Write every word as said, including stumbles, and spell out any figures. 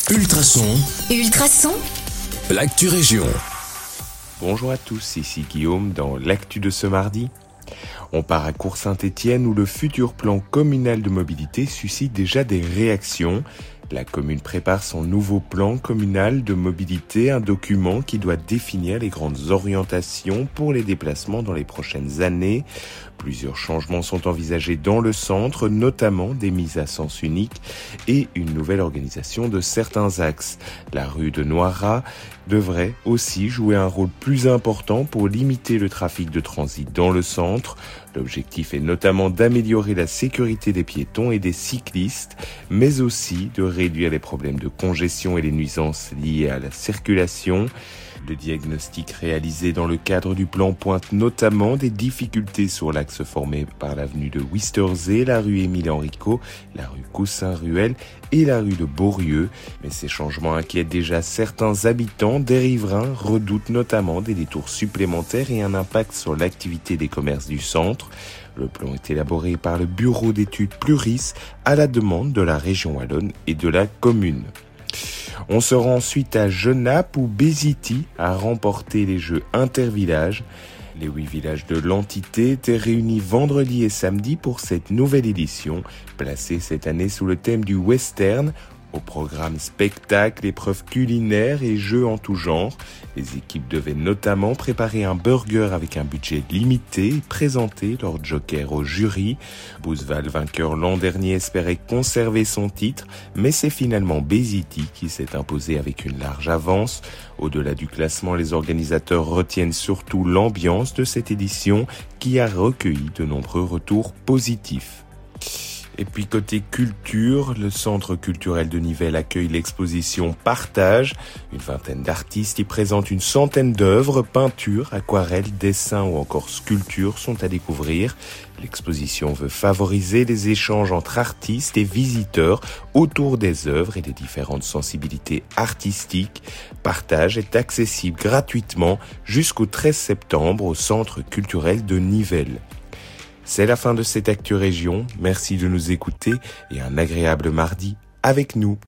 Ultrason. Ultrason. L'actu région. Bonjour à tous, ici Guillaume dans l'actu de ce mardi. On part à Court-Saint-Étienne où le futur plan communal de mobilité suscite déjà des réactions. La commune prépare son nouveau plan communal de mobilité, un document qui doit définir les grandes orientations pour les déplacements dans les prochaines années. Plusieurs changements sont envisagés dans le centre, notamment des mises à sens unique et une nouvelle organisation de certains axes. La rue de Noirat devrait aussi jouer un rôle plus important pour limiter le trafic de transit dans le centre. L'objectif est notamment d'améliorer la sécurité des piétons et des cyclistes, mais aussi de réduire les problèmes de congestion et les nuisances liées à la circulation. Le diagnostic réalisé dans le cadre du plan pointe notamment des difficultés sur l'axe formé par l'avenue de Wisterzee, la rue Émile-Henrico, la rue Coussin-Ruel et la rue de Beaurieux. Mais ces changements inquiètent déjà certains habitants. Des riverains redoutent notamment des détours supplémentaires et un impact sur l'activité des commerces du centre. Le plan est élaboré par le bureau d'études Pluris à la demande de la région wallonne et de la commune. On se rend ensuite à Genappe où Bezity a remporté les Jeux intervillages. Les huit villages de l'entité étaient réunis vendredi et samedi pour cette nouvelle édition, placée cette année sous le thème du western. Au programme spectacle, épreuves culinaires et jeux en tout genre. Les équipes devaient notamment préparer un burger avec un budget limité et présenter leur joker au jury. Bousval, vainqueur l'an dernier, espérait conserver son titre, mais c'est finalement Bezity qui s'est imposé avec une large avance. Au-delà du classement, les organisateurs retiennent surtout l'ambiance de cette édition qui a recueilli de nombreux retours positifs. Et puis côté culture, le Centre culturel de Nivelles accueille l'exposition Partage. Une vingtaine d'artistes y présentent une centaine d'œuvres, peintures, aquarelles, dessins ou encore sculptures sont à découvrir. L'exposition veut favoriser les échanges entre artistes et visiteurs autour des œuvres et des différentes sensibilités artistiques. Partage est accessible gratuitement jusqu'au treize septembre au Centre culturel de Nivelles. C'est la fin de cette Actu Région. Merci de nous écouter et un agréable mardi avec nous.